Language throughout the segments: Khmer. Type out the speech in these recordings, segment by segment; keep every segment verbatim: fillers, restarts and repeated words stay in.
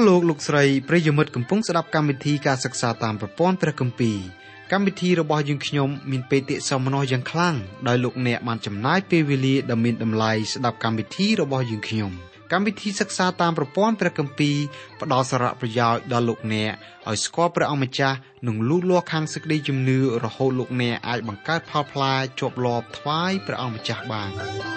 លោកលោកស្រីប្រិយមិត្តកំពុងស្ដាប់កម្មវិធីការសិក្សាតាមប្រព័ន្ធព្រះគម្ពីរកម្មវិធីរបស់យើងខ្ញុំមានបេតិសោមនស្សយ៉ាងខ្លាំងដោយលោកអ្នកបានចំណាយពេលវេលាដ៏មានតម្លៃស្ដាប់កម្មវិធីរបស់យើងខ្ញុំកម្មវិធីសិក្សាតាមប្រព័ន្ធព្រះគម្ពីរផ្ដល់សារៈប្រយោជន៍ដល់លោកអ្នកឲ្យស្គាល់ព្រះអង្គម្ចាស់និងលូតលាស់ខាងសេចក្តីជំនឿរហូតលោកអ្នកអាចបង្កើតផលផ្លែជាប់លាប់ថ្វាយព្រះអង្គម្ចាស់បាន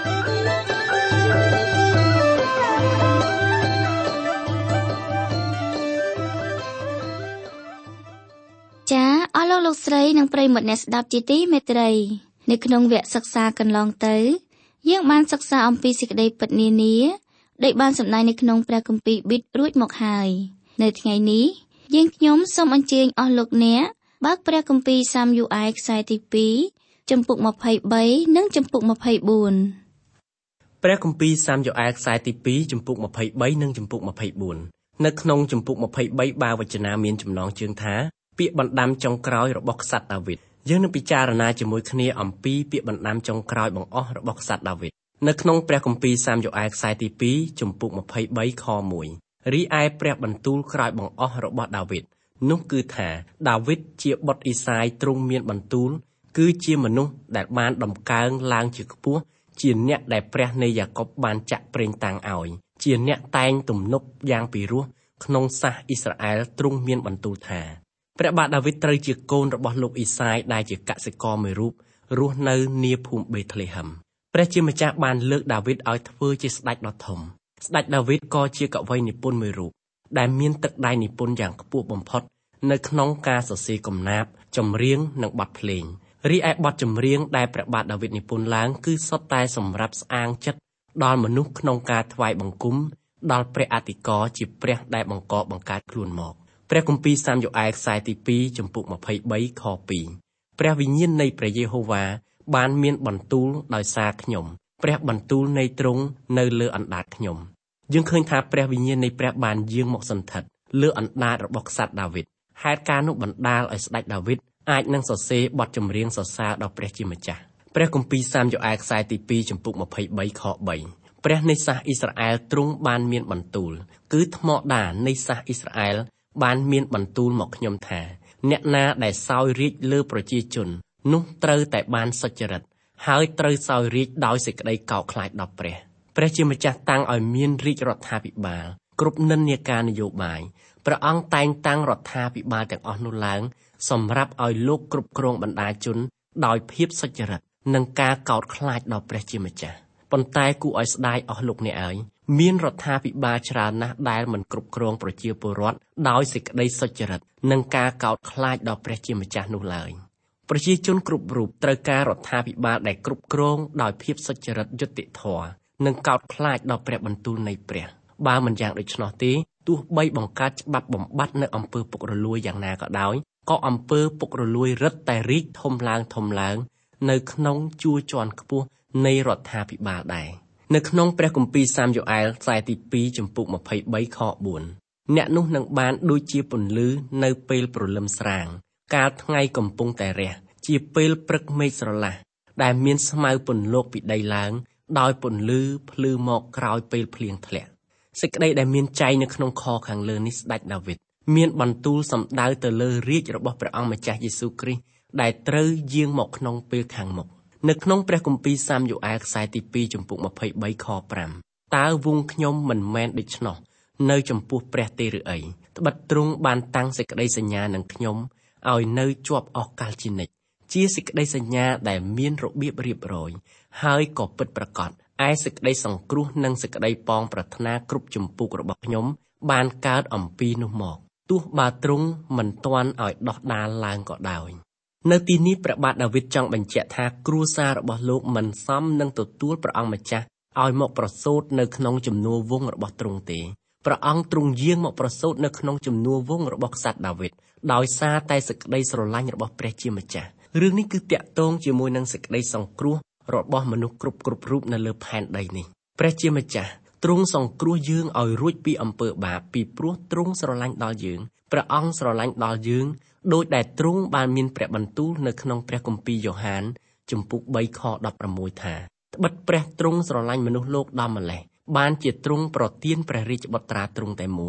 ចាអស់លោកលោកស្រីនិងប្រិយមិត្តអ្នកស្ដាប់ជាទីមេត្រីនៅក្នុងវគ្គសិក្សាកន្លងទៅយើងបានសិក្សាអំពីសេចក្តីពិតនានាដែលបានសម្ដែងនៅក្នុងព្រះគម្ពីរប៊ីតរួចមកហើយនៅថ្ងៃនេះយើងខ្ញុំសូមអញ្ជើញអស់លោកអ្នកបើកព្រះគម្ពីរសាមយូអែលខ្សែទីពីរចំពុកម្ភៃបីនិងចំពុកម្ភៃបួនព្រះគម្ពីរសាមយូអែលខ្សែទីពីរចំពុកម្ភៃបីនិងចំពុកម្ភៃបួននៅក្នុងចំពុកម្ភៃបីបាវចនាមានចំណងជើងថាពាក្យបណ្ដាំចុងក្រោយរបស់ក្សត្រដាវីតយើងនឹងពិចារណាជាមួយគ្នាអំពីពាក្យបណ្ដាំចុងក្រោយបង្អស់របស់ក្សត្រដាវីតនៅក្នុងព្រះគម្ពីរសាមយូអែលខ្សែទីពីរចំពុកម្ភៃបីខមួយរីឯព្រះបន្ទូលក្រោយបង្អស់របស់ដាវីតនោះគឺថាដាវីតជាបុត្រអ៊ីសាយទ្រង់មានបន្ទូលគឺជាមនុស្សដែលបានដំកើងឡើងជាខ្ពស់ជាអ្នកដែលព្រះនៃយ៉ាកុបបានចាក់ប្រេងតាំងឲ្យជាអ្នកតែងទំនុកយ៉ាងពិរោះក្នុងសាសអ៊ីស្រាអែលទ្រង់មានបន្ទូលថាព្រះបាទដាវីតត្រូវជាកូនរបស់លោកអ៊ីសាយដែលជាកសិករមួយរូបរស់នៅនាភូមិបេតលេហឹមព្រះជាម្ចាស់បានលើកដាវីតឲ្យធ្វើជាស្ដេចដ៏ធំស្ដេចដាវីតក៏ជាកវីនិពន្ធមួយរូបដែលមានទឹកដៃនិពន្ធយ៉ាងខ្ពស់បំផុតនៅក្នុងការសរសេរកំណាព្យចម្រៀងនិងបទភ្លេងរីឯបទចម្រៀងដែលព្រះបាទដាវីតនិពន្ធឡើងគឺសុទ្ធតែសម្រាប់ស្អាងចិត្តដល់មនុស្សក្នុងការថ្វាយបង្គំដល់ព្រះអធិការជាព្រះដែលបង្កបង្កើតខ្លួនមកព្រះគម្ពីរសាមយូអែលខ្សែទីពីរចំពុកម្ភៃបីខពីរព្រះវិញ្ញាណនៃព្រះយេហូវ៉ាបានមានបន្ទូលដោយសារខ្ញុំព្រះបន្ទូលនៃទ្រង់នៅលើអណ្ដាតខ្ញុំយើងឃើញថាព្រះវិញ្ញាណនៃព្រះបានយាងមកសន្ធិដ្ឋលើអណ្ដាតរបស់ក្សត្រដាវីតហេតុការនោះបណ្ដាលឲ្យស្ដេចដាវីតអាចនឹងសរសេរបទចម្រៀងសរសើរដល់ព្រះជាម្ចាស់ព្រះគម្ពីរសាមយូអែលខ្សែទីពីរចំពុកម្ភៃបីខបីព្រះនៃសាសអ៊ីស្រាអែលទ្រង់បានមានបន្ទូលគឺថ្មដានៃសាសអ៊ីស្រាអែលបានមានបន្ទូលមកខ្ញុំថាអ្នកណាដែលសោយរាជ្យលើប្រជាជននោះត្រូវតែបានសុចរិតហើយត្រូវសោយរាជ្យដោយសេចក្តីកោតខ្លាចដល់ព្រះព្រះជាម្ចាស់តាំងឲ្យមានរាជរដ្ឋាភិបាលគ្រប់និន្នាការនយោបាយព្រះអង្គតែងតាំងរដ្ឋាភិបាលទាំងអស់នោះឡើងសម្រាប់ឲ្យលោកគ្រប់គ្រងបណ្ដាជនដោយភាពសុចរិតនិងការកោតខ្លាចដល់ព្រះជាម្ចាស់ប៉ុន្តែគួរឲ្យស្ដាយអស់លោកអ្នកអើយមានរដ្ឋាភិបាលច្រើនណាស់ដែលមិនគ្រប់គ្រងប្រជាពលរដ្ឋដោយសេចក្តីសុចរិតនិងការកោតខ្លាចដល់ព្រះជាម្ចាស់នោះឡើយប្រជាជនគ្រប់រូបត្រូវការរដ្ឋាភិបាលដែលគ្រប់គ្រងដោយភាពសុចរិតយុត្តិធម៌និងកោតខ្លាចដល់ព្រះបន្ទូលនៃព្រះបើមិនយ៉ាងដូច្នោះទេទោះបីបង្កើតច្បាប់បំបត្តិនៅអំពើពុករលួយយ៉ាងណាក៏ដោយក៏អំពើពុករលួយរឹតតែរីកធំឡើងធំឡើងនៅក្នុងជួរជាន់ខ្ពស់នៃរដ្ឋាភិបាលដែរនៅក្នុងព្រះគម្ពីរសាមយូអែលខ្សែទីពីរចំពុកម្ភៃបីខបួនអ្នកនោះនឹងបានដូចជាពន្លឺនៅពេលព្រលឹមស្រាងកាលថ្ងៃកំពុងតែរះជាពេលព្រឹកមេឃស្រឡះដែលមានស្មៅពន្លកពីដីឡើងដោយពន្លឺភ្លឺមកក្រោយពេលភ្លៀងធ្លាក់សេចក្តីដែលមានចែងនៅក្នុងខខាងលើនេះស្ដេចដាវីតមានបន្ទូលសំដៅទៅលើរាជរបស់ព្រះអង្គម្ចាស់យេស៊ូវគ្រីស្ទដែលត្រូវយាងមកក្នុងពេលខាងមុខនៅក្នុងព្រះគម្ពីរសាមយូអែលខ្សែទីពីរចំពុកម្ភៃបីខប្រាំតើវងខ្ញុំមិនមែនដូច្នោះនៅចំពោះព្រះទេឬអីត្បិតទ្រង់បានតាំងសេចក្តីសញ្ញានឹងខ្ញុំឲ្យនៅជាប់អស់កលជានិច្ចជាសេចក្តីសញ្ញាដែលមានរបៀបរៀបរយហើយក៏ពិតប្រាកដឯសេចក្តីសង្គ្រោះនិងសេចក្តីប៉ងប្រាថ្នាគ្រប់ចម្ពោះរបស់ខ្ញុំបានកើតអំពីនោះមកទោះបើទ្រង់មិនទាន់ឲ្យដោះដាលឡើងក៏ដោយនៅទីនេះព្រះបាទដាវីតចង់បញ្ជាក់ថាគ្រួសាររបស់លោកមិនសមនឹងទទួលព្រះអង្គម្ចាស់ឲ្យមកប្រសូតនៅក្នុងជំនួរវង្សរបស់ទ្រង់ទេព្រះអង្គទ្រង់យាងមកប្រសូតនៅក្នុងជំនួរវង្សរបស់ក្សត្រដាវីតដោយសារតែសេចក្តីស្រឡាញ់របស់ព្រះជាម្ចាស់រឿងនេះគឺតាក់ទងជាមួយនឹងសេចក្តីសង្គ្រោះរបស់មនុស្សគ្រប់គ្រប់រូបនៅលើផែនដីនេះព្រះជាម្ចាស់ទ្រង់សង្គ្រោះយើងឲ្យរួចពីអំពើបាបពីព្រោះទ្រង់ស្រឡាញ់ដល់យើងព្រះអង្គស្រឡាញ់ដល់យើងដោយដែលទ្រង់បានមានព្រះបន្ទូលនៅក្នុងព្រះគម្ពីរយ៉ូហានជំពូកបីខដប់ប្រាំមួយថាត្បិតព្រះទ្រង់ស្រឡាញ់មនុស្សលោកដល់ម្ល៉េះបានជាទ្រង់ប្រទានព្រះរាជបុត្រាទ្រង់តែមួយ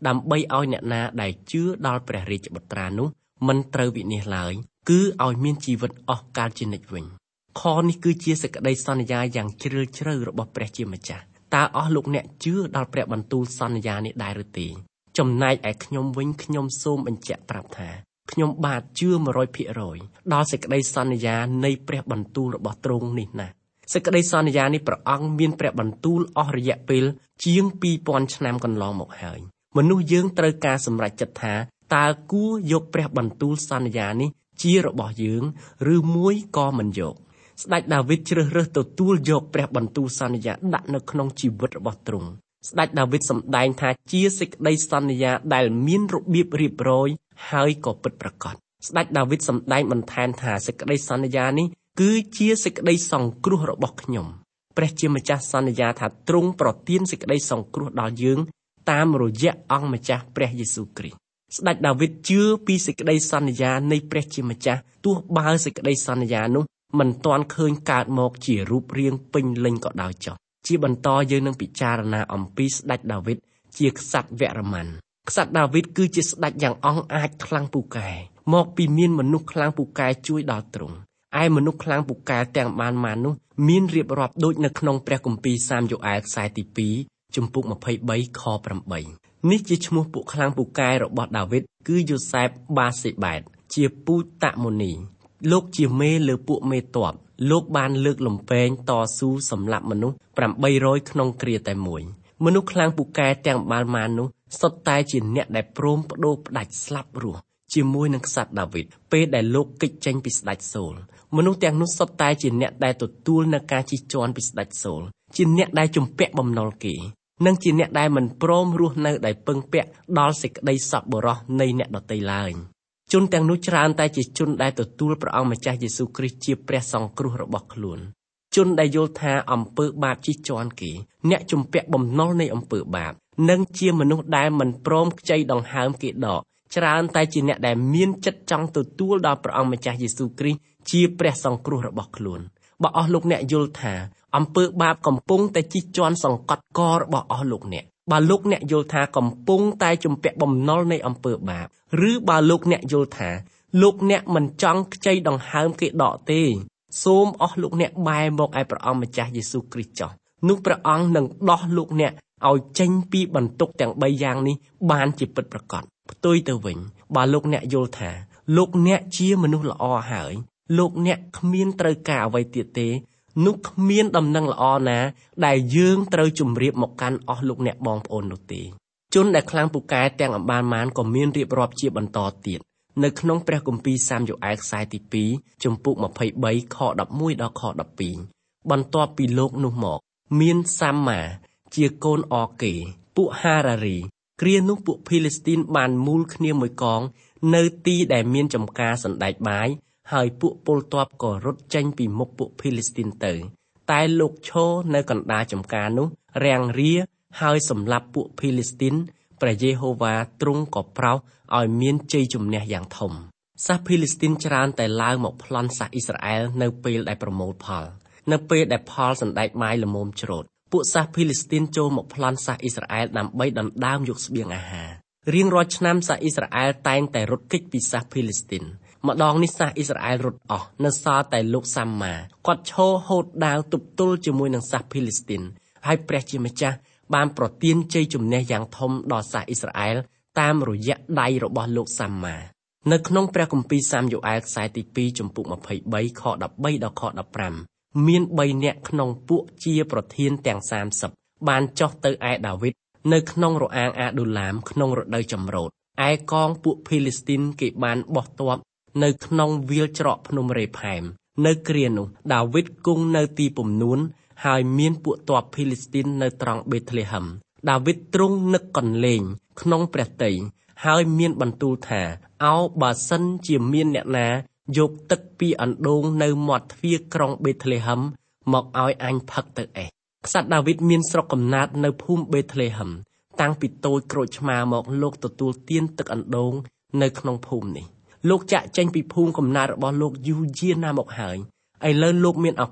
ដើម្បីឲ្យអ្នកណាដែលជឿដល់ព្រះរាជបុត្រានោះមិនត្រូវវិនាសឡើយគឺឲ្យមានជីវិតអស់កលជានិច្ចវិញខនេះគឺជាសេចក្តីសន្យាយ៉ាងជ្រាលជ្រៅរបស់ព្រះជាម្ចាស់តើអស់លោកអ្នកជឿដល់ព្រះបន្ទូលសន្យានេះដែរឬទេចំណែកឯខ្ញុំវិញខ្ញុំសូមបញ្ជាក់ប្រាប់ថាខ្ញុំបាទជឿ មួយរយភាគរយ ដល់សេចក្តីសន្យានៃព្រះបន្ទូលរបស់ទ្រង់នេះណាសេចក្តីសន្យានេះព្រះអង្គមានព្រះបន្ទូលអស់រយៈពេលជាងពីរពាន់ឆ្នាំកន្លងមកហើយមនុស្សយើងត្រូវការសម្រេចចិត្តថាតើគួរយកព្រះបន្ទូលសន្យានេះជារបស់យើងឬមួយក៏មិនយកស្ដេចដាវីតជ្រើសរើសទទួលយកព្រះបន្ទូលសន្យាដាក់នៅក្នុងជីវិតរបស់ទ្រង់ស្ដេចដាវីតសម្ដែងថាជាសេចក្តីសន្យាដែលមានរបៀបរៀបរយហើយក៏ពិតប្រាកដស្ដេចដាវីតសម្ដែងបន្ថែមថាសេចក្តីសន្យានេះគឺជាសេចក្តីសង្គ្រោះរបស់ខ្ញុំព្រះជាម្ចាស់សន្យាថាទ្រង់ប្រទានសេចក្តីសង្គ្រោះដល់យើងតាមរយៈអង្គម្ចាស់ព្រះយេស៊ូវគ្រីស្ទស្ដេចដាវីតជឿពីសេចក្តីសន្យានៃព្រះជាម្ចាស់ទោះបើសេចក្តីសន្យានោះមិនទាន់ឃើញកើតមកជារូបរាងពេញលេញក៏ដោយចុះជាបន្តយើងនឹងពិចារណាអំពីស្ដេចដាវីតជាក្សត្រវរ្ម័នក្សត្រដាវីតគឺជាស្ដេចយ៉ាងអង់អាចខ្លាំងពូកែមកពីមានមនុស្សខ្លាំងពូកែជួយដល់ទ្រង់ឯមនុស្សខ្លាំងពូកែទាំងបានមកនោះមានរៀបរាប់ដូចនៅក្នុងព្រះគម្ពីរសាមយ៉ូអែលខ្សែទីពីរជំពូកម្ភៃបីខប្រាំបីនេះជាឈ្មោះពួកខ្លាំងពូកែរបស់ដាវីតគឺយូសែបបាសេបែតជាពូជតាម៉ូនីលោកជាមេលើពួកមេទ័ពលោកបានលើកលំពែងតស៊ូសម្លាប់មនុស្សប្រាំបីរយក្នុងគ្រាតែមួយមនុស្សខ្លាំងពូកែទាំងបានមកនោះសុទ្ធតែជាអ្នកដែលព្រមបដូរផ្ដាច់ស្លាប់រស់ជាមួយនឹងក្សត្រដាវីតពេលដែលលោកគេចចេញពីស្ដេចសូលមនុស្សទាំងនោះសុទ្ធតែជាអ្នកដែលទទួលនៅការជិះជាន់ពីស្ដេចសូលជាអ្នកដែលជំពាក់បំណុលគេនិងជាអ្នកដែលមិនព្រមរស់នៅដោយពឹងពាក់ដល់សេចក្តីសប្បុរសនៃអ្នកដទៃឡើយជនទាំងនោះច្រើនតែជាជនដែលទទួលព្រះអង្គម្ចាស់យេស៊ូវគ្រីស្ទជាព្រះសង្គ្រោះរបស់ខ្លួនជនដែលយល់ថាអំពើបាបជិះជាន់គេអ្នកជំពាក់បំណុលនៃអំពើបាបនិងជាមនុស្សដែលមិនព្រមខ្ចីដង្ហើមគេដកច្រើនតែជាអ្នកដែលមានចិត្តចង់ទទួលដល់ព្រះអង្គម្ចាស់យេស៊ូវគ្រីស្ទជាព្រះសង្គ្រោះរបស់ខ្លួនបើអស់លោកអ្នកយល់ថាអំពើបាបកំពុងតែជិះជាន់សង្កត់ករបស់អស់លោកអ្នកបើលោកអ្នកយល់ថាកំពុងតែជំពាក់បំណុលនៃអំពើបាបឬបើលោកអ្នកយល់ថាលោកអ្នកមិនចង់ខ្ចីដង្ហើមគេដកទេសូមអស់លោកអ្នកបែរមកឯព្រះអង្គម្ចាស់យេស៊ូវគ្រីស្ទចុះនោះព្រះអង្គនឹងដោះលោកអ្នកឲ្យចេញពីបន្ទុកទាំងបីយ៉ាងនេះបានជាពិតប្រាកដផ្ទុយទៅវិញបើលោកអ្នកយល់ថាលោកអ្នកជាមនុស្សល្អហើយលោកអ្នកគ្មានត្រូវការអ្វីទៀតទេនោះគ្មានដំណឹងល្អណាដែលយើងត្រូវជម្រាបមកកាន់អស់លោកអ្នកបងប្អូននោះទេជនដែលខ្លាំងពូកែទាំងអម្បានមានក៏មានរៀបរាប់ជាបន្តទៀតនៅក្នុងព្រះគម្ពីរសាមយ៉ូអែលខ្សែទីពីរជំពូកម្ភៃបីខដប់មួយដល់ខដប់ពីរបន្ទាប់ពីលោកនោះមកមានសាម៉ាជាកូនអកេពួកហារ៉ារីគ្រានោះពួកភីលីស្ទីនបានមូលគ្នាមួយកងនៅទីដែលមានចំការសណ្ដែកបាយហើយពួកពលទ័ពក៏រត់ចេញពីមុខពួកភីលីស្ទីនទៅតែលោកឈរនៅកណ្ដាលចំការនោះរាំងរាហើយសម្លាប់ពួកភីលីស្ទីនព្រះយេហូវ៉ាទ្រង់ក៏ប្រោសឲ្យមានជ័យជំនះយ៉ាងធំសាសភីលីស្ទីនច្រើនតែឡើងមកប្លន់សាសអ៊ីស្រាអែលនៅពេលដែលប្រមូលផលនៅពេលដែលផលសណ្ដែកបាយល្មមច្រូតពួកសាសភីលីស្ទីនចូលមកប្លន់សាសអ៊ីស្រាអែលដើម្បីដណ្ដើមយកស្បៀងអាហាររៀងរាល់ឆ្នាំសាសអ៊ីស្រាអែលតែងតែរត់គេចពីសាសភីលីស្ទីនម្ដងនេះសាសអ៊ីស្រាអែលរត់អស់នៅសល់តែលោកសាម៉ាគាត់ឈរហូតដាវទប់ទល់ជាមួយនឹងសាសភីលីស្ទីនហើយព្រះជាម្ចាស់បានប្រទានជ័យជំនះយ៉ាងធំដល់សាសអ៊ីស្រាអែលតាមរយៈដៃរបស់លោកសាម៉ានៅក្នុងព្រះគម្ពីរសាមយ៉ូអែលខ្សែទីពីរជំពូកម្ភៃបីខដប់បីដល់ខដប់ប្រាំមានបីនាក់ក្នុងពួកជាប្រធានទាំងសាមសិបបានចុះទៅឯដាវីតនៅក្នុងរអាងអាឌូឡាមក្នុងរដូវចម្រូតឯកងពួកភីលីស្ទីនគេបានបោះទ័ពនៅក្នុងវាលច្រកភ្នំរេផែមនៅគ្រានោះដាវីតគង់នៅទីពំនួនហើយមានពួកទ័ពភីលីស្ទីននៅត្រង់បេតលេហឹមដាវីតទ្រង់នឹកកន្លែងក្នុងព្រះទ័យហើយមានបន្ទូលថាអោបើសិនជាមានអ្នកណាយកទឹកពីអណ្ដូងនៅមាត់ទ្វារក្រុងបេតលេហឹមមកឲ្យអញផឹកទៅអេះក្សត្រដាវីតមានស្រុកកំណើតនៅភូមិបេតលេហឹមតាំងពីតូចក្រូចឆ្មាមកលោកទទួលទានទឹកអណ្ដូងនៅក្នុងភូមិនេះលោកចាក់ចេញពីភូមិកំណើតរបស់លោកយូរយារណាស់មកហើយឥឡូវលោកមានឱកាស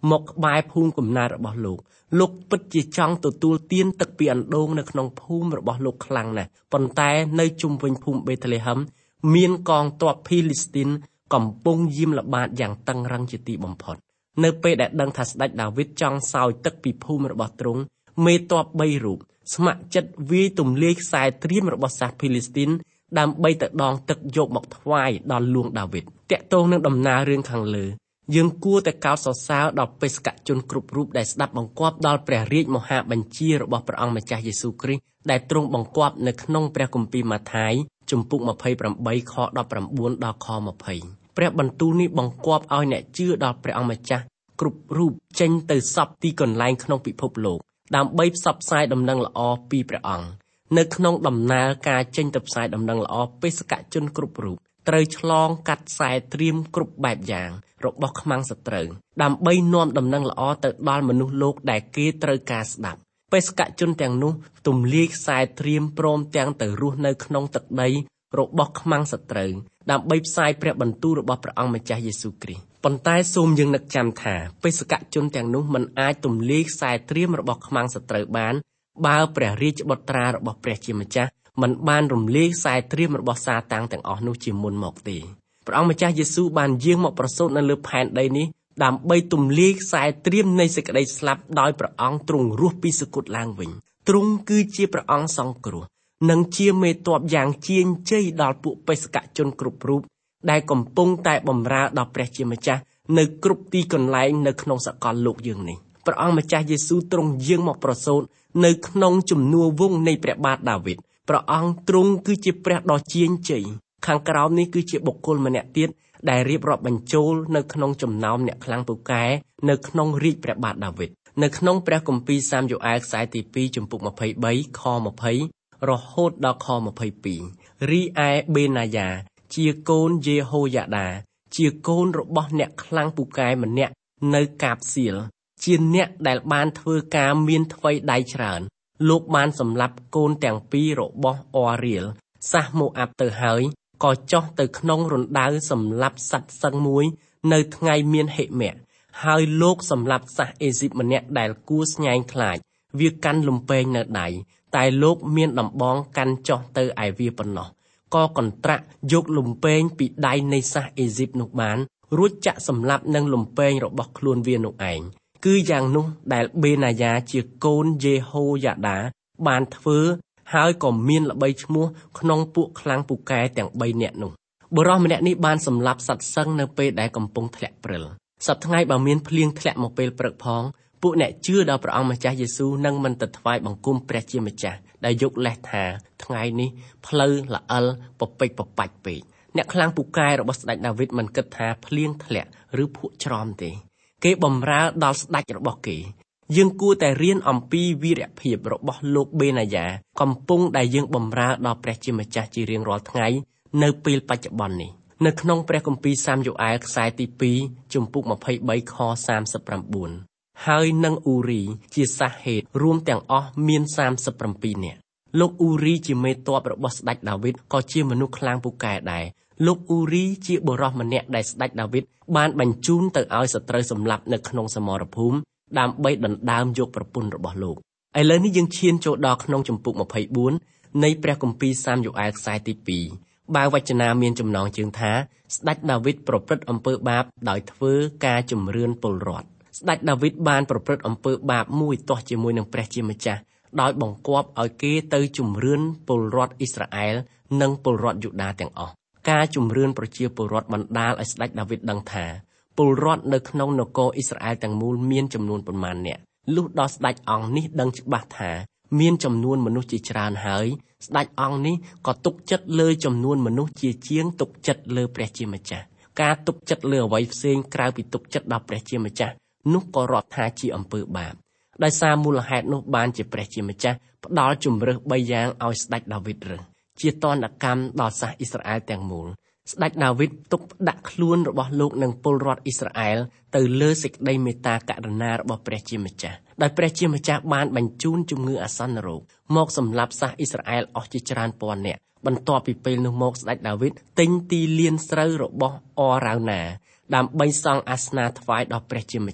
មកក្បែរភូមិកំណើតរបស់លោកលោកពិតជាចង់ទទួលទានទឹកពីអណ្ដូងនៅក្នុងភូមិរបស់លោកខ្លាំងណាស់ប៉ុន្តែនៅជុំវិញភូមិបេតលេហឹមមានកងទ័ពភីលីស្ទីនកំពុងយាមល្បាតយ៉ាងតឹងរ៉ឹងជាទីបំផុតនៅពេលដែលដឹងថាស្ដេចដាវីតចង់សោយទឹកពីភូមិរបស់ទ្រង់មេទ័ពបីរូបស្ម័គ្រចិត្តវាយទម្លាយខ្សែត្រៀមរបស់សាសភីលីស្ទីនដើម្បីទៅដងទឹកយកមកថ្វាយដល់លួងដាវីតតាក់ទងនឹងដំណើររឿងខាងលើយើងគួរតែកោតសរសើរដល់បេសកជនគ្រប់រូបដែលស្ដាប់បង្គាប់ដល់ព្រះរាជមហាបញ្ជារបស់ព្រះអង្គម្ចាស់យេស៊ូវគ្រីស្ទដែលទ្រង់បង្គាប់នៅក្នុងព្រះគម្ពីរម៉ាថាយជំពូកម្ភៃប្រាំបីខដប់ប្រាំបួនដល់ខម្ភៃព្រះបន្ទូលនេះបង្គាប់ឲ្យអ្នកជឿដល់ព្រះអង្គម្ចាស់គ្រប់រូបចេញទៅសពទីកន្លែងក្នុងពិភពលោកដើម្បីផ្សព្វផ្សាយដំណឹងល្អពីព្រះអង្គនៅក្នុងដំណើរការចេញទៅផ្សាយដំណឹងល្អបេសកជនគ្រប់រូបត្រូវឆ្លងកាត់ខ្សែត្រៀមគ្រប់បែបយ៉ាងរបស់ខ្មាំងសត្រូវដើម្បីនាំដំណឹងល្អទៅដល់មនុស្សលោកដែលគេត្រូវការស្ដាប់បេសកជនទាំងនោះទម្លាយខ្សែត្រៀមព្រមទាំងទៅរស់នៅក្នុងទឹកដីរបស់ខ្មាំងសត្រូវដើម្បីផ្សាយព្រះបន្ទូលរបស់ព្រះអង្គម្ចាស់យេស៊ូវគ្រីស្ទប៉ុន្តែសូមយើងនឹកចាំថាបេសកជនទាំងនោះមិនអាចទម្លាយខ្សែត្រៀមរបស់ខ្មាំងសត្រូវបានបើព្រះរាជបុត្រារបស់ព្រះជាម្ចាស់មិនបានរំលាយខ្សែត្រៀមរបស់សាតាំងទាំងអស់នោះជាមុនមកទេព្រះអង្គម្ចាស់យេស៊ូវបានយាងមកប្រសូតនៅលើផែនដីនេះដើម្បីទម្លាយខ្សែត្រៀមនៃសេចក្តីស្លាប់ដោយព្រះអង្គទ្រង់រស់ពីសគត់ឡើងវិញទ្រង់គឺជាព្រះអង្គសង្គ្រោះនិងជាមេទ័ពយ៉ាងជាងជ័យដល់ពួកបេសកជនគ្រប់រូបដែលកំពុងតែបម្រើដល់ព្រះជាម្ចាស់នៅគ្រប់ទីកន្លែងនៅក្នុងសកលលោកយើងនេះព្រះអង្គម្ចាស់យេស៊ូវទ្រង់យាងមកប្រសូតនៅក្នុងជំនួសវង្សនៃព្រះបាទដាវីតព្រះអង្គទ្រង់គឺជាព្រះដ៏ជាងជ័យខាងក្រោមនេះគឺជាបុគ្គលម្នាក់ទៀតដែលរៀបរាប់បញ្ចូលនៅក្នុងចំណោមអ្នកខ្លាំងពូកែនៅក្នុងរាជព្រះបាទដាវីតនៅក្នុងព្រះគម្ពីរសាមយ៉ូអែលខ្សែទីពីរជំពូកម្ភៃបីខម្ភៃរហូតដល់ខម្ភៃពីររីឯបេណាយ៉ាជាកូនយេហូយ៉ាដាជាកូនរបស់អ្នកខ្លាំងពូកែម្នាក់នៅកាបសៀលជាអ្នកដែលបានធ្វើការមានថ្វីដៃច្រើនលោកបានសម្លាប់កូនទាំងពីររបស់អរៀលសាសម៉ូអាប់ទៅហើយក៏ចុះទៅក្នុងរណ្ដៅសម្លាប់សត្វសឹងមួយនៅថ្ងៃមានហិមៈហើយលោកសម្លាប់សាសអេស៊ីបម្នាក់ដែលគួរស្ញែងខ្លាចវាកាន់លំពែងនៅដៃតែលោកមានដំបងកាន់ចុះទៅឯវាប៉ុណ្ណោះក៏កន្ត្រាក់យកលំពែងពីដៃនៃសាសអេស៊ីបនោះបានរួចចាក់សម្លាប់នឹងលំពែងរបស់ខ្លួនវានោះឯងគឺយ៉ាងនោះដែលបេណាយ៉ាជាកូនយេហូយ៉ាដាបានធ្វើហើយក៏មានល្បីឈ្មោះក្នុងពួកខ្លាំងពូកែទាំងបីនាក់នោះបុរសម្នាក់នេះបានសម្លាប់សត្វសឹងនៅពេលដែលកំពុងធ្លាក់ព្រិលសប្តាហ៍ថ្ងៃបើមានភ្លៀងធ្លាក់មកពេលព្រឹកផងពួកអ្នកជឿដល់ព្រះអង្គម្ចាស់យេស៊ូវនឹងមិនទៅថ្វាយបង្គំព្រះជាម្ចាស់ដែលយកលេសថាថ្ងៃនេះផ្លូវល្អិលពពេចពបាច់ពេកអ្នកខ្លាំងពូកែរបស់ស្ដេចដាវីតមិនគិតថាភ្លៀងធ្លាក់ឬភក់ច្រំទេគេបំរើដល់ស្ដេចរបស់គេយើងគួរតែរៀនអំពីវីរភាពរបស់លោកបេណាយ៉ាកំពុងដែលយើងបំរើដល់ព្រះជាម្ចាស់ជារៀងរាល់ថ្ងៃនៅពេលបច្ចុប្បន្ននេះនៅក្នុងព្រះគម្ពីរសាមយ៉ូអែលខ្សែទីពីរជំពូកម្ភៃបីខសាមសិបប្រាំបួនហើយនឹងអ៊ូរីជាសាសហេតរួមទាំងអស់មានសាមសិបប្រាំពីរនាក់លោកអ៊ូរីជាមេទ័ពរបស់ស្ដេចដាវីតក៏ជាមនុស្សខ្លាំងពូកែដែរលោកអ៊ូរីជាបុរសម្នាក់ដែលស្ដេចដាវីតបានបញ្ជូនទៅឲ្យសត្រូវសម្លាប់នៅក្នុងសមរភូមិដើម្បីដណ្ដើមយកប្រពន្ធរបស់លោកឥឡូវនេះយើងឈានចូលដល់ក្នុងជំពូកម្ភៃបួននៃព្រះគម្ពីរសាមយ៉ូអែលខ្សែទីពីរបើវចនាមានចំណងជើងថាស្ដេចដាវីតប្រព្រឹត្តអំពើបាបដោយធ្វើការជំរឿនពលរដ្ឋស្ដេចដាវីតបានប្រព្រឹត្តអំពើបាបមួយទាស់ជាមួយនឹងព្រះជាម្ចាស់ដោយបង្គាប់ឲ្យគេទៅជំរឿនពលរដ្ឋអ៊ីស្រាអែលនិងពលរដ្ឋយូដាទាំងអស់ការជំរឿនប្រជាពលរដ្ឋបណ្ដាលឲ្យស្ដេចដាវីតដឹងថាពលរដ្ឋនៅក្នុងនគរអ៊ីស្រាអែលទាំងមូលមានចំនួនប៉ុន្មាននាក់លុះដល់ស្ដេចអង្គនេះដឹងច្បាស់ថាមានចំនួនមនុស្សជាច្រើនហើយស្ដេចអង្គនេះក៏ទុកចិត្តលើចំនួនមនុស្សជាជាងទុកចិត្តលើព្រះជាម្ចាស់ការទុកចិត្តលើអ្វីផ្សេងក្រៅពីទុកចិត្តដល់ព្រះជាម្ចាស់នោះក៏រាប់ថាជាអំពើបាបដោយសារមូលហេតុនោះបានជាព្រះជាម្ចាស់ផ្ដល់ជម្រើសបីយ៉ាងឲ្យស្ដេចដាវីតរើសជាទណ្ឌកម្មដល់សាសអ៊ីស្រាអែលទាំងមូលស្ដេចដាវីតទុកដាក់ខ្លួនរបស់លោកនិងពលរដ្ឋអ៊ីស្រាអែលទៅលើសេចក្តីមេត្តាករុណារបស់ព្រះជាម្ចាស់ដោយព្រះជាម្ចាស់បានបញ្ជូនជំងឺអាសន្នរោគមកសម្លាប់សាសអ៊ីស្រាអែលអស់ជាច្រើនពាន់នាក់បន្ទាប់ពីពេលនោះមកស្ដេចដាវីតទិញទីលានស្រូវរបស់អរ៉ៅណាដើម្បីសង់អាសនៈថ្វាយដល់ព្រះជាម្ចាស់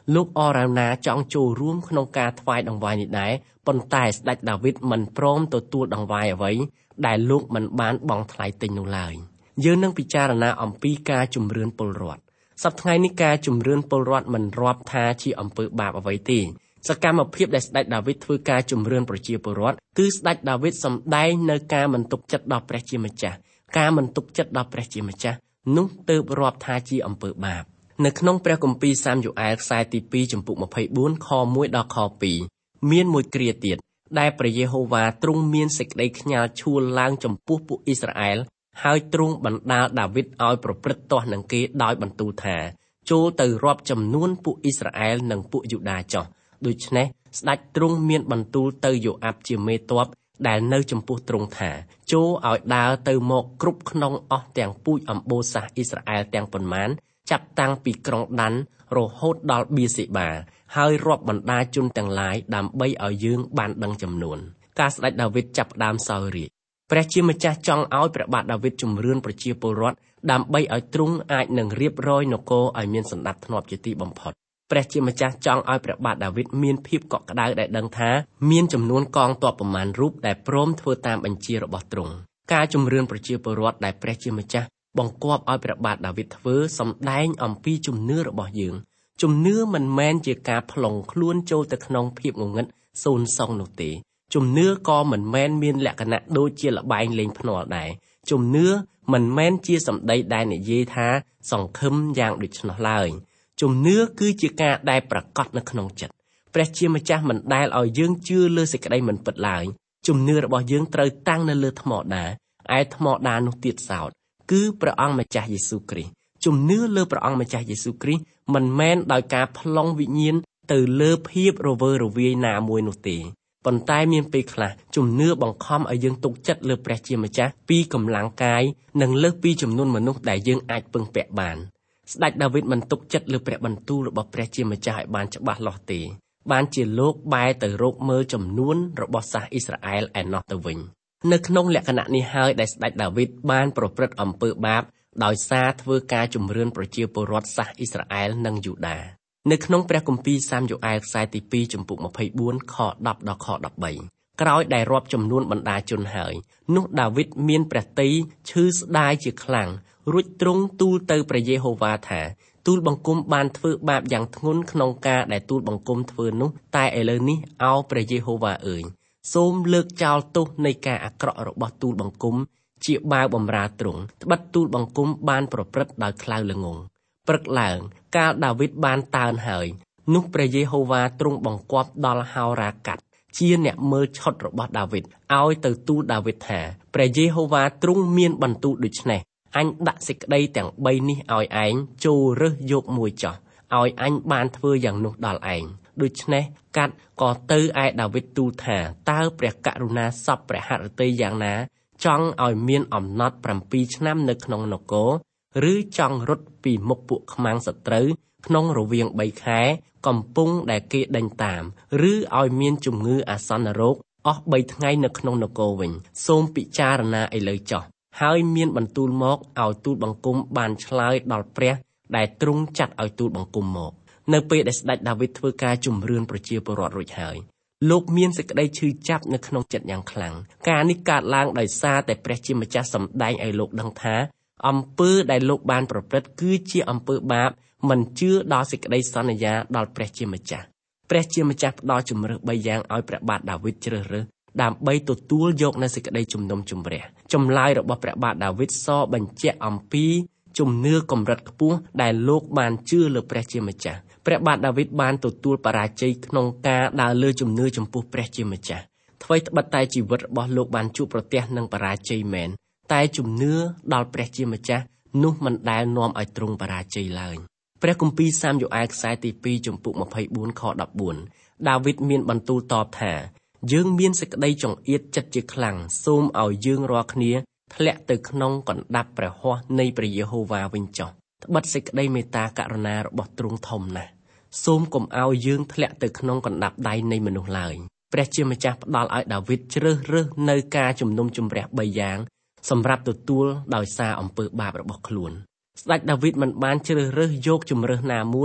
លោកអរ៉ាណាចង់ចូលរួមក្នុងការថ្វាយដង្វាយនេះដែរប៉ុន្តែស្ដេចដាវីតមិនព្រមទទួលដង្វាយអ្វីដែលលោកមិនបានបង់ថ្លៃទិញនោះឡើយយើងនឹងពិចារណាអំពីការជំរឿនពលរដ្ឋសប្តាហ៍ថ្ងៃនេះការជំរឿនពលរដ្ឋមិនរាប់ថាជាអំពើបាបអ្វីទេសកម្មភាពដែលស្ដេចដាវីតធ្វើការជំរឿនប្រជាពលរដ្ឋគឺស្ដេចដាវីតសម្ដែងនៅការមិនទុកចិត្តដល់ព្រះជាម្ចាស់ការមិនទុកចិត្តដល់ព្រះជាម្ចាស់នោះទើបរាប់ថាជាអំពើបាបនៅក្នុងព្រះគម្ពីរសាមយូអែលខ្សែទីពីរចំពុកម្ភៃបួនខមួយដល់ខពីរមានមួយគ្រាទៀតដែលព្រះយេហូវ៉ាទ្រង់មានសេចក្តីខ្ញាល់ឆួលឡើងចំពោះពួកអ៊ីស្រាអែលហើយទ្រង់បណ្ដាលដាវីតឲ្យប្រព្រឹត្តទាស់នឹងគេដោយបន្ទូលថាចូលទៅរាប់ចំនួនពួកអ៊ីស្រាអែលនិងពួកយូដាចុះដូច្នេះស្ដេចទ្រង់មានបន្ទូលទៅយូអាបជាមេទ័ពដែលនៅចំពោះទ្រង់ថាចូលឲ្យដើរទៅមកគ្រប់ក្នុងអស់ទាំងពូជអម្បូរសាសអ៊ីស្រាអែលទាំងប៉ុន្មានចាប់តាំងពីក្រុងដានរហូតដល់បៀសេបាហើយរាប់បណ្ដាជនទាំងឡាយដើម្បីឲ្យយើងបានដឹងចំនួនការស្ដេចដាវីតចាប់ផ្ដើមសោយរាជ្យព្រះជាម្ចាស់ចង់ឲ្យព្រះបាទដាវីតជំរឿនប្រជាពលរដ្ឋដើម្បីឲ្យទ្រង់អាចនឹងរៀបរយនគរឲ្យមានសណ្ដាប់ធ្នាប់ជាទីបំផុតព្រះជាម្ចាស់ចង់ឲ្យព្រះបាទដាវីតមានភាពកក់ក្ដៅដែលដឹងថាមានចំនួនកងទ័ពប្រមាណរូបដែលព្រមធ្វើតាមបញ្ជារបស់ទ្រង់ការជំរឿនប្រជាពលរដ្ឋដែលព្រះជាម្ចាស់បង្គាប់ឲ្យព្រះបាទដាវីតធ្វើសម្ដែងអំពីជំនឿរបស់យើងជំនឿមិនមែនជាការប្លង់ខ្លួនចូលទៅក្នុងភាពងងឹតសូន្យសងនោះទេជំនឿក៏មិនមែនមានលក្ខណៈដូចជាល្បែងលេងភ្នាល់ដែរជំនឿមិនមែនជាសម្ដីដែលនិយាយថាសង្ឃឹមយ៉ាងដូច្នោះឡើយជំនឿគឺជាការដែលប្រកបនៅក្នុងចិត្តព្រះជាម្ចាស់មិនដែលឲ្យយើងជឿលើសេចក្តីមិនពិតឡើយជំនឿរបស់យើងត្រូវតាំងនៅលើថ្មដាឯថ្មដានោះទៀតសោតគឺព្រះអង្គម្ចាស់យេស៊ូវគ្រីស្ទជំនឿលើព្រះអង្គម្ចាស់យេស៊ូវគ្រីស្ទមិនមែនដោយការប្លង់វិញ្ញាណទៅលើភាពរវើរវាយណាមួយនោះទេប៉ុន្តែមានពេលខ្លះជំនឿបង្ខំឲ្យយើងទុកចិត្តលើព្រះជាម្ចាស់ពីកម្លាំងកាយនិងលើសពីចំនួនមនុស្សដែលយើងអាចពឹងពាក់បានស្ដេចដាវីតមិនទុកចិត្តលើព្រះបន្ទូលរបស់ព្រះជាម្ចាស់ឲ្យបានច្បាស់លាស់ទេបានជាលោកបែរទៅរកមើលចំនួនរបស់សាសអ៊ីស្រាអែលឯណោះទៅវិញនៅក្នុងលក្ខណៈនេះហើយដែលស្ដេចដាវីតបានប្រព្រឹត្តអំពើបាបដោយសារធ្វើការជំរឿនប្រជាពលរដ្ឋសាសអ៊ីស្រាអែលនិងយូដានៅក្នុងព្រះគម្ពីរសាមយូអែលខ្សែទីពីរចំពុកម្ភៃបួនខដប់ដល់ខដប់បីក្រោយដែលរាប់ចំនួនបណ្ដាជនហើយនោះដាវីតមានព្រះទ័យឈឺស្ដាយជាខ្លាំងរួចទ្រង់ទូលទៅព្រះយេហូវ៉ាថាទូលបង្គំបានធ្វើបាបយ៉ាងធ្ងន់ក្នុងការដែលទូលបង្គំធ្វើនោះតែឥឡូវនេះអោព្រះយេហូវ៉ាអើយសូមលើកចោលទោសនៃការអាក្រក់របស់ទូលបង្គំជាបាវបំរើទ្រង់ត្បិតទូលបង្គំបានប្រព្រឹត្តដោយក្លៅល្ងង់ព្រឹកឡើងកាលដាវីតបានតើនហើយនោះព្រះយេហូវ៉ាទ្រង់បង្គាប់ដល់ហោរ៉ាកាត់ជាអ្នកមើលឆុតរបស់ដាវីតឲ្យទៅទូលដាវីតថាព្រះយេហូវ៉ាទ្រង់មានបន្ទូលដូច្នេះអញដាក់សេចក្តីទាំងបីនេះឲ្យឯងចូលរើសយកមួយចោះឲ្យអញបានធ្វើយ៉ាងនោះដល់ឯងដូច្នេះកាត់ក៏ទៅឯដាវីតទូលថាតើព្រះករុណាសពព្រះហឫទ័យយ៉ាងណាចង់ឲ្យមានអំណត់ប្រាំពីរឆ្នាំនៅក្នុងនគរឬចង់រត់ពីមុខពួកខ្មាំងសត្រូវក្នុងរវាងបីខែកំពុងដែលគេដេញតាមឬឲ្យមានជំងឺអាសន្នរោគអស់បីថ្ងៃនៅក្នុងនគរវិញសូមពិចារណាឥឡូវចោះហើយមានបន្ទូលមកឲ្យទូលបង្គំបានឆ្លើយដល់ព្រះដែលទ្រង់ចាត់ឲ្យទូលបង្គំមកនៅពេលដែលស្ដេចដាវីតធ្វើការជំរឿនប្រជាពលរដ្ឋរួចហើយលោកមានសេចក្តីឈឺចាប់នៅក្នុងចិត្តយ៉ាងខ្លាំងការនេះកើតឡើងដោយសារតែព្រះជាម្ចាស់សម្ដែងឲ្យលោកដឹងថាអំពើដែលលោកបានប្រព្រឹត្តគឺជាអំពើបាបមិនជឿដល់សេចក្តីសន្យាដល់ព្រះជាម្ចាស់ព្រះជាម្ចាស់ផ្ដល់ជំរើសបីយ៉ាងឲ្យព្រះបាទដាវីតជ្រើសរើសដើម្បីទទួលយកនូវសេចក្តីជំនុំជម្រះចម្លើយរបស់ព្រះបាទដាវីតសបញ្ជាក់អំពីជំនឿកម្រិតខ្ពស់ដែលលោកបានជឿលើព្រះជាម្ចាស់ព្រះបាទដាវីតបានទទួលបរាជ័យក្នុងការដើរលើជំនឿចំពោះព្រះជាម្ចាស់ថ្វីត្បិតតែជីវិតរបស់លោកបានជួបប្រទះនឹងបរាជ័យមែនតែជំនឿដល់ព្រះជាម្ចាស់នោះមិនដែលនាំឲ្យទ្រង់បរាជ័យឡើយព្រះគម្ពីរសាមយូអែលខ្សែទីពីរចំពុកម្ភៃបួនខដប់បួនដាវីតមានបន្ទូលតបថាយើងមានសេចក្តីចង្អៀតចិត្តជាខ្លាំងសូមឲ្យយើងរាល់គ្នាធ្លាក់ទៅក្នុងកណ្ដាប់ព្រះហស្ថនៃព្រះយេហូវ៉ាវិញចុះត្បិតសេចក្តីមេត្តាករុណារបស់ទ្រង់ធំណាស់សូមកុំឲ្យយើងធ្លាក់ទៅក្នុងកណ្ដាប់ដៃនៃមនុស្សឡើយព្រះជាម្ចាស់ផ្ដល់ឲ្យដាវីតជ្រើសរើសនៅការជំនុំជម្រះបីយ៉ាងសម្រាប់ទទួលដោយសារអំពើបាបរបស់ខ្លួនស្ដេចដាវីតមិនបានជ្រើសរើសយកជម្រើសណាមួយ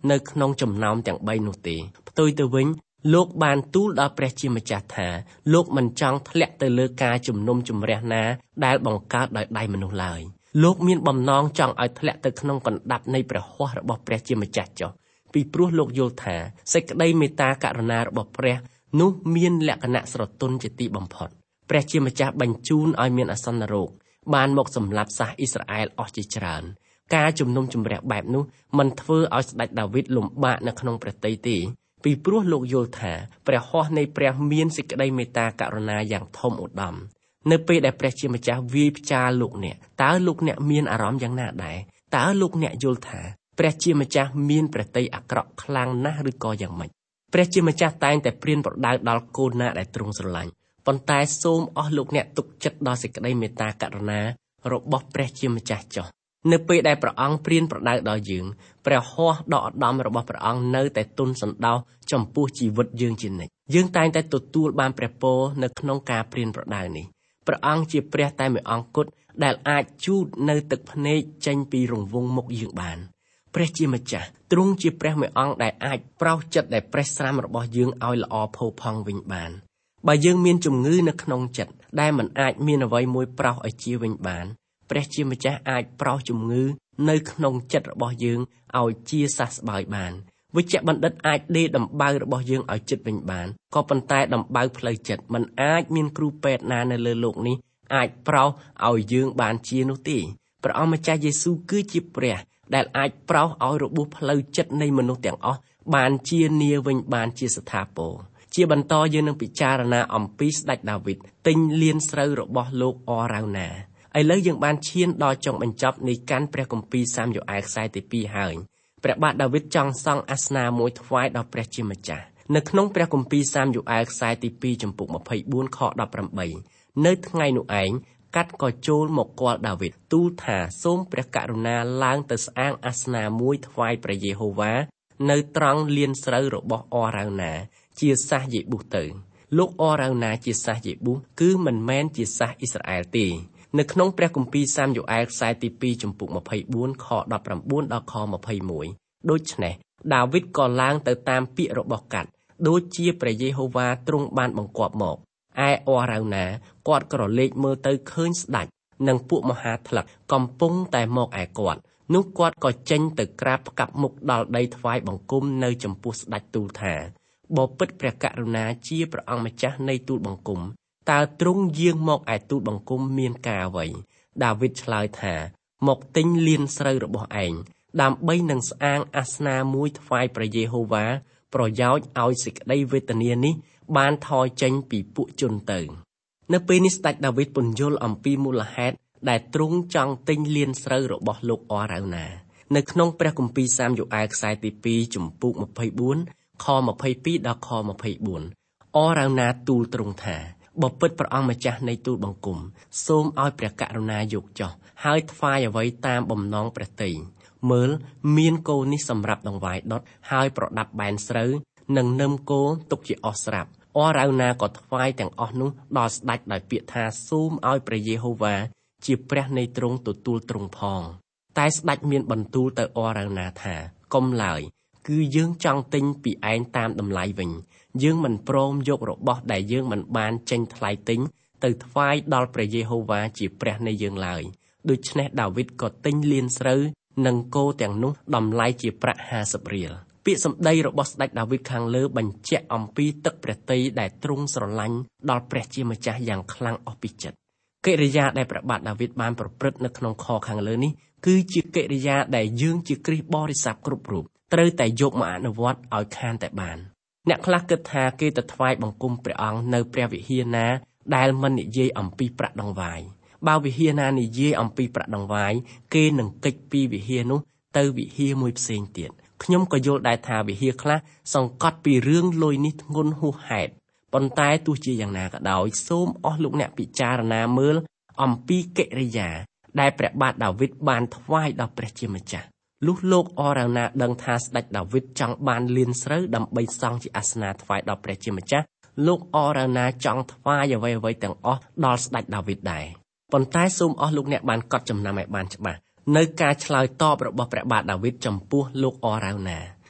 នៅក្នុងចំណោមទាំងបីនោះទេផ្ទុយទៅវិញលោកបានទូលដល់ព្រះជាម្ចាស់ថាលោកមិនចង់ធ្លាក់ទៅលើការជំនុំជម្រះណាដែលបង្កើតដោយដៃមនុស្សឡើយលោកមានបំណងចង់ឲ្យធ្លាក់ទៅក្នុងកណ្ដាប់នៃព្រះហស្ថរបស់ព្រះជាម្ចាស់ចុះពីព្រោះលោកយល់ថាសេចក្តីមេត្តាករុណារបស់ព្រះនោះមានលក្ខណៈស្រទន់ជាទីបំផុតព្រះជាម្ចាស់បញ្ជូនឲ្យមានអាសន្នរោគបានមកសម្លាប់សាសអ៊ីស្រាអែលអស់ជាច្រើនការជំនុំជម្រះបែបនោះមិនធ្វើឲ្យស្ដេចដាវីតលំបាកនៅក្នុងព្រះទ័យទេពីព្រោះលោកយល់ថាព្រះហស្ថនៃព្រះមានសេចក្តីមេត្តាករុណាយ៉ាងធំឧត្តមនៅពេលដែលព្រះជាម្ចាស់វាយផ្ចាលលោកអ្នកតើលោកអ្នកមានអារម្មណ៍យ៉ាងណាដែរតើលោកអ្នកយល់ថាព្រះជាម្ចាស់មានព្រះទ័យអាក្រក់ខ្លាំងណាស់ឬក៏យ៉ាងម៉េចព្រះជាម្ចាស់តែងតែព្រានប្រដៅដល់កូនណាដែលទ្រង់ស្រឡាញ់ប៉ុន្តែសូមអស់លោកអ្នកទុកចិត្តដល់សេចក្តីមេត្តាករុណារបស់ព្រះជាម្ចាស់ចុះនៅពេលដែលព្រះអង្គព្រានប្រដៅដល់យើងព្រះហស្ថដ៏ឧត្តមរបស់ព្រះអង្គនៅតែទន់សណ្ដោសចំពោះជីវិតយើងជានិច្ចយើងតែងតែទទួលបានព្រះពរនៅក្នុងការព្រានប្រដៅនេះព្រះអង្គជាព្រះតែមួយអង្គគត់ដែលអាចជូតនៅទឹកភ្នែកចេញពីរង្វង់មុខយើងបានព្រះជាម្ចាស់ទ្រង់ជាព្រះមួយអង្គដែលអាចប្រោសចិត្តដែលប្រេះស្រាំរបស់យើងឲ្យល្អផូរផង់វិញបានបើយើងមានជំងឺនៅក្នុងចិត្តដែលមិនអាចមានអ្វីមួយប្រោសឲ្យជាវិញបានព្រះជាម្ចាស់អាចប្រោសជំងឺនៅក្នុងចិត្តរបស់យើងឲ្យជាសះស្បើយបានវិជ្ជបណ្ឌិតអាចដេរដំបៅរបស់យើងឲ្យជិតវិញបានក៏ប៉ុន្តែដំបៅផ្លូវចិត្តមិនអាចមានគ្រូពេទ្យណានៅលើโลกនេះអាចប្រោសឲ្យយើងបានជានោះទេព្រះអង្គម្ចាស់យេស៊ូវគឺជាព្រះដែលអាចប្រោសឲ្យរបួសផ្លូវចិត្តនៃមនុស្សទាំងអស់បានជានាវិញបានជាស្ថាពរជាបន្តយើងនឹងពិចារណាអំពីស្ដេចដាវីតទិញលានស្រូវរបស់លោកអរ៉ៅណាឥឡូវយើងបានឈានដល់ចុងបញ្ចប់នៃកាន់ព្រះគម្ពីរសាមយ៉ូអែលខ្សែទីពីរហើយព្រះបាទដាវីតចង់សង់អាសនៈមួយថ្វាយដល់ព្រះជាម្ចាស់នៅក្នុងព្រះគម្ពីរសាមយ៉ូអែលខ្សែទីពីរចំពុកម្ភៃបួនខដប់ប្រាំបីនៅថ្ងៃនោះឯងកាត់ក៏ចូលមកគាល់ដាវីតទូលថាសូមព្រះករុណាឡើងទៅស្អាងអាសនៈមួយថ្វាយព្រះយេហូវ៉ានៅត្រង់លានស្រូវរបស់អរ៉ៅណាជាសាសយេប៊ូសទៅលោកអរ៉ៅណាជាសាសយេប៊ូសគឺមិនមែនជាសាសអ៊ីស្រាអែលទេនៅក្នុងព្រះគម្ពីរសាមយ៉ូអែលខ្សែទីពីរចំពុកម្ភៃបួនខដប់ប្រាំបួនដល់ខម្ភៃមួយដូច្នេះដាវីតក៏ឡើងទៅតាមពាក្យរបស់កាត់ដូចជាព្រះយេហូវ៉ាទ្រង់បានបង្គាប់មកឯអរ៉ៅណាគាត់ក្រឡេកមើលទៅឃើញស្ដេចនិងពួកមហាថ្លឹកកំពុងតែមកឯគាត់នោះគាត់ក៏ចេញទៅក្រាបផ្កាប់មុខដល់ដីថ្វាយបង្គំនៅចំពោះស្ដេចទូលថាបបិទ្ធព្រះករុណាជាព្រះអង្គម្ចាស់នៃទូលបង្គំតើទ្រង់យាងមកឯទូលបង្គំមានការអ្វីដាវីតឆ្លើយថាមកទិញលានស្រូវរបស់ឯងដើម្បីនឹងស្អាងអាសនៈមួយថ្វាយព្រះយេហូវ៉ាប្រយោជន៍ឲ្យសេចក្តីវេទនានេះបានថយចេញពីពួកជនទៅនៅពេលនេះស្ដេចដាវីតពន្យល់អំពីមូលហេតុដែលទ្រង់ចង់ទិញលានស្រូវរបស់លោកអរ៉ៅណានៅក្នុងព្រះគម្ពីរសាមយ៉ូអែលខ្សែទីពីរចំពុកម្ភៃបួនខម្ភៃពីរដល់ខម្ភៃបួនអរ៉ៅណាទូលទ្រង់ថាបពិតព្រះអង្គម្ចាស់នៃទូលបង្គំសូមឲ្យព្រះករុណាយកចុះហើយថ្វាយអ្វីតាមបំណងព្រះទ័យមើលមានគោនេះសម្រាប់ដង្វាយដុតហើយប្រដាប់បែនស្រូវនិងនឹមគោទុកជាអស់ស្រាប់អរ៉ៅណាក៏ថ្វាយទាំងអស់នោះដល់ស្ដេចដោយពាក្យថាសូមឲ្យព្រះយេហូវ៉ាជាព្រះនៃទ្រង់ទទួលទ្រង់ផងតែស្ដេចមានបន្ទូលទៅអរ៉ៅណាថាកុំឡើយគឺយើងចង់ទិញពីឯងតាមតម្លៃវិញយើងមិនព្រមយករបស់ដែលយើងមិនបានចេញថ្លៃទិញទៅថ្វាយដល់ព្រះយេហូវ៉ាជាព្រះនៃយើងឡើយដូច្នេះដាវីតក៏ទិញលានស្រូវនិងគោទាំងនោះតម្លៃជាប្រាក់ហាសិបរៀលពាក្យសម្ដីរបស់ស្ដេចដាវីតខាងលើបញ្ជាក់អំពីទឹកព្រះទ័យដែលទ្រង់ស្រឡាញ់ដល់ព្រះជាម្ចាស់យ៉ាងខ្លាំងអស់ពីចិត្តកិរិយាដែលព្រះបាទដាវីតបានប្រព្រឹត្តនៅក្នុងខខាងលើនេះគឺជាកិរិយាដែលយើងជាគ្រីស្ទបរិស័ទគ្រប់រូបត្រូវតែយកមកអនុវត្តឲ្យខានតែបានអ្នកខ្លះគិតថាគេទៅថ្វាយបង្គំព្រះអង្គនៅព្រះវិហារណាដែលមិននិយាយអំពីប្រាក់ដង្វាយបើវិហារណានិយាយអំពីប្រាក់ដង្វាយគេនឹងគេចពីវិហារនោះទៅវិហារមួយផ្សេងទៀតខ្ញុំក៏យល់ដែរថាវិហារខ្លះសង្កត់ពីរឿងលុយនេះធ្ងន់ហួសហេតុប៉ុន្តែទោះជាយ៉ាងណាក៏ដោយសូមអស់លោកអ្នកពិចារណាមើលអំពីកិរិយាដែលព្រះបាទដាវីតបានថ្វាយដល់ព្រះជាម្ចាស់លុះលោកអរ៉ៅណាដឹងថាស្ដេចដាវីតចង់បានលានស្រូវដើម្បីសង់ជាអាសនៈថ្វាយដល់ព្រះជាម្ចាស់លោកអរ៉ៅណាចង់ថ្វាយអ្វីៗទាំងអស់ដល់ស្ដេចដាវីតដែរប៉ុន្តែសូមអស់លោកអ្នកបានកត់ចំណាំឲ្យបានច្បាស់នៅការឆ្លើយតបរបស់ព្រះបាទដាវីតចំពោះលោកអរ៉ៅណា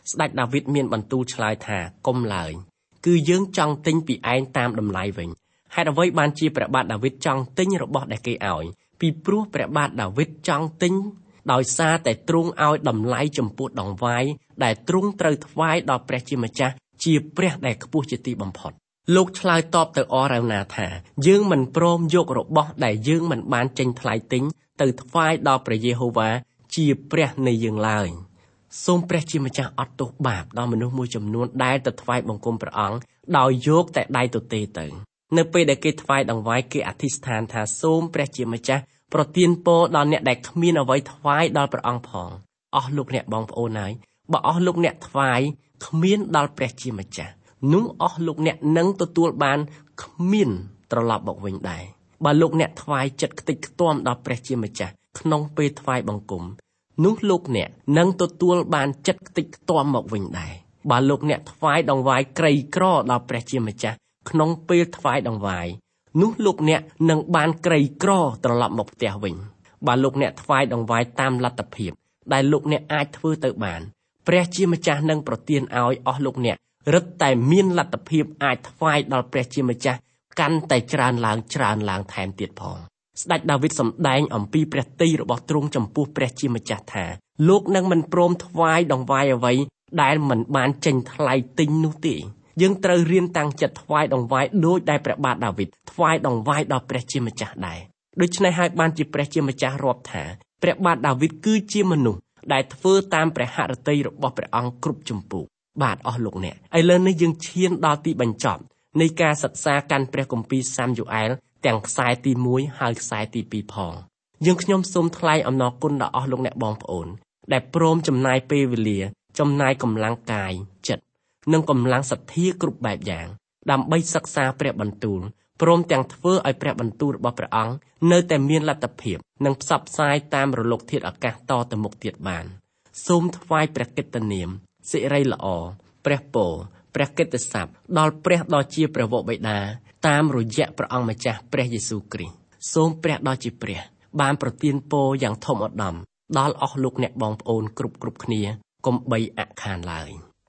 ស្ដេចដាវីតមានបន្ទូលឆ្លើយថាកុំឡើយគឺយើងចង់ទិញពីឯងតាមតម្លៃវិញហេតុអ្វីបានជាព្រះបាទដាវីតចង់ទិញរបស់ដែលគេឲ្យពីព្រោះព្រះបាទដាវីតចង់ទិញដោយសារតែទ្រង់ឲ្យតម្លៃចំពោះដង្វាយដែលទ្រង់ត្រូវថ្វាយដល់ព្រះជាម្ចាស់ជាព្រះដែលខ្ពស់ជាទីបំផុតលោកឆ្លើយតបទៅអរ៉ូណាថាយើងមិនព្រមយករបស់ដែលយើងមិនបានចេញថ្លៃទិញទៅថ្វាយដល់ព្រះយេហូវ៉ាជាព្រះនៃយើងឡើយសូមព្រះជាម្ចាស់អត់ទោសបាបដល់មនុស្សមួយចំនួនដែលទៅថ្វាយបង្គំព្រះអង្គដោយយកតែដៃទទេទៅនៅពេលដែលគេថ្វាយដង្វាយគេអធិស្ឋានថាសូមព្រះជាម្ចាស់ប្រទានពរដល់អ្នកដែលគ្មានអ្វីថ្វាយដល់ព្រះអង្គផងអស់លោកអ្នកបងប្អូនហើយបើអស់លោកអ្នកថ្វាយគ្មានដល់ព្រះជាម្ចាស់នោះអស់លោកអ្នកនឹងទទួលបានគ្មានត្រឡប់មកវិញដែរបើលោកអ្នកថ្វាយចិត្តខ្ទេចខ្ទាំដល់ព្រះជាម្ចាស់ក្នុងពេលថ្វាយបង្គំនោះលោកអ្នកនឹងទទួលបានចិត្តខ្ទេចខ្ទាំមកវិញដែរបើលោកអ្នកថ្វាយដង្វាយក្រីក្រដល់ព្រះជាម្ចាស់ក្នុងពេលថ្វាយដង្វាយនោះលោកអ្នកនឹងបានក្រីក្រត្រឡប់មកផ្ទះវិញបើលោកអ្នកថ្វាយដង្វាយតាមលទ្ធភាពដែលលោកអ្នកអាចធ្វើទៅបានព្រះជាម្ចាស់នឹងប្រទានឲ្យអស់លោកអ្នករឹតតែមានលទ្ធភាពអាចថ្វាយដល់ព្រះជាម្ចាស់កាន់តែច្រើនឡើងច្រើនឡើងថែមទៀតផងស្ដេចដាវីតសម្ដែងអំពីព្រះទ័យរបស់ទ្រង់ចំពោះព្រះជាម្ចាស់ថាលោកនឹងមិនព្រមថ្វាយដង្វាយអ្វីដែលមិនបានចេញថ្លៃទិញនោះទេយើងត្រូវរៀនតាំងចិត្តថ្វាយដង្វាយដូចដែលព្រះបាទដាវីតថ្វាយដង្វាយដល់ព្រះជាម្ចាស់ដែរដូច្នេះហើយបានជាព្រះជាម្ចាស់រាប់ថាព្រះបាទដាវីតគឺជាមនុស្សដែលធ្វើតាមព្រះហឫទ័យរបស់ព្រះអង្គគ្រប់ជំពូកបាទអស់លោកអ្នកឥឡូវនេះយើងឈានដល់ទីបញ្ចប់នៃការសិក្សាកាន់ព្រះគម្ពីរសាមយូអែលទាំងខ្សែទីមួយហើយខ្សែទីពីរផងយើងខ្ញុំសូមថ្លែងអំណរគុណដល់អស់លោកអ្នកបងប្អូនដែលព្រមចំណាយពេលវេលាចំណាយកម្លាំងកាយចិត្តនិងកម្លាំងសទ្ធាគ្រប់បែបយ៉ាងដើម្បីសិក្សាព្រះបន្ទូលព្រមទាំងធ្វើឲ្យព្រះបន្ទូលរបស់ព្រះអង្គនៅតែមានលទ្ធភាពនិងផ្សព្វផ្សាយតាមរលកធាតុអាកាសតទៅមុខទៀតបានសូមថ្វាយព្រះកិត្តិនាមសិរីល្អព្រះពរព្រះកិត្តិស័ព្ទដល់ព្រះដ៏ជាព្រះវរបិតាតាមរយៈព្រះអង្គម្ចាស់ព្រះយេស៊ូវគ្រីស្ទសូមព្រះដ៏ជាព្រះបានប្រទានពរយ៉ាងធំឧត្តមដល់អស់លោកអ្នកបងប្អូនគ្រប់គ្រប់គ្នាកុំបីអាក់ខានឡើយ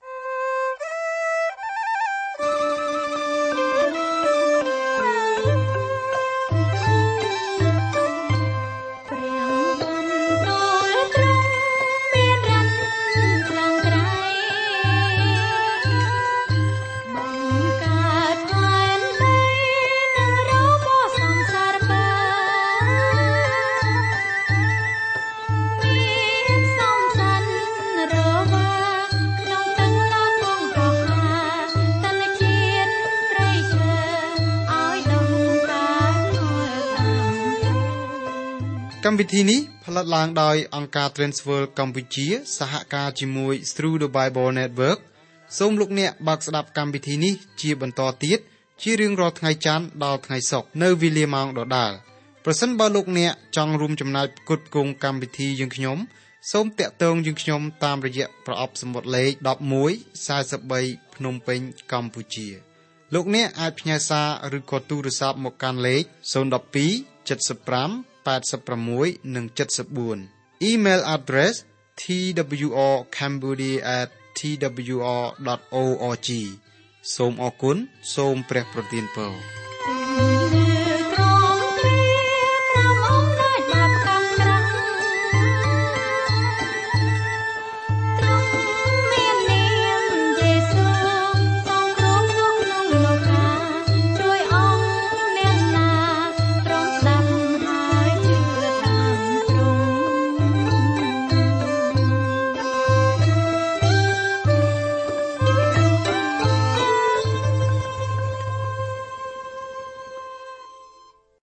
កម្មវិធីនេះផលិតឡើងដោយអង្គការ Transworld កម្ពុជាសហការជាមួយ Through the Bible Network សូមលោកអ្នកបើកស្ដាប់កម្មវិធីនេះជាបន្តទៀតជារៀងរាល់ថ្ងៃច័ន្ទដល់ថ្ងៃសុក្រនៅវេលាម៉ោងដដែលប្រសិនបើលោកអ្នកចង់រួមចំណែកផ្គត់ផ្គង់កម្មវិធីយើងខ្ញុំសូមតាក់ទងយើងខ្ញុំតាមរយៈប្រអប់សំបុត្រលេខដប់មួយ សែនបី ភ្នំពេញកម្ពុជាលោកអ្នកអាចផ្ញើសារឬក៏ទូរស័ព្ទមកកាន់លេខศูนย์ หนึ่ง สอง เจ็ด ห้า แปด หก និង เจ็ด สี่ Email address t w r cambodia at t w r dot org សូមអរគុណសូមព្រះប្រទានពរ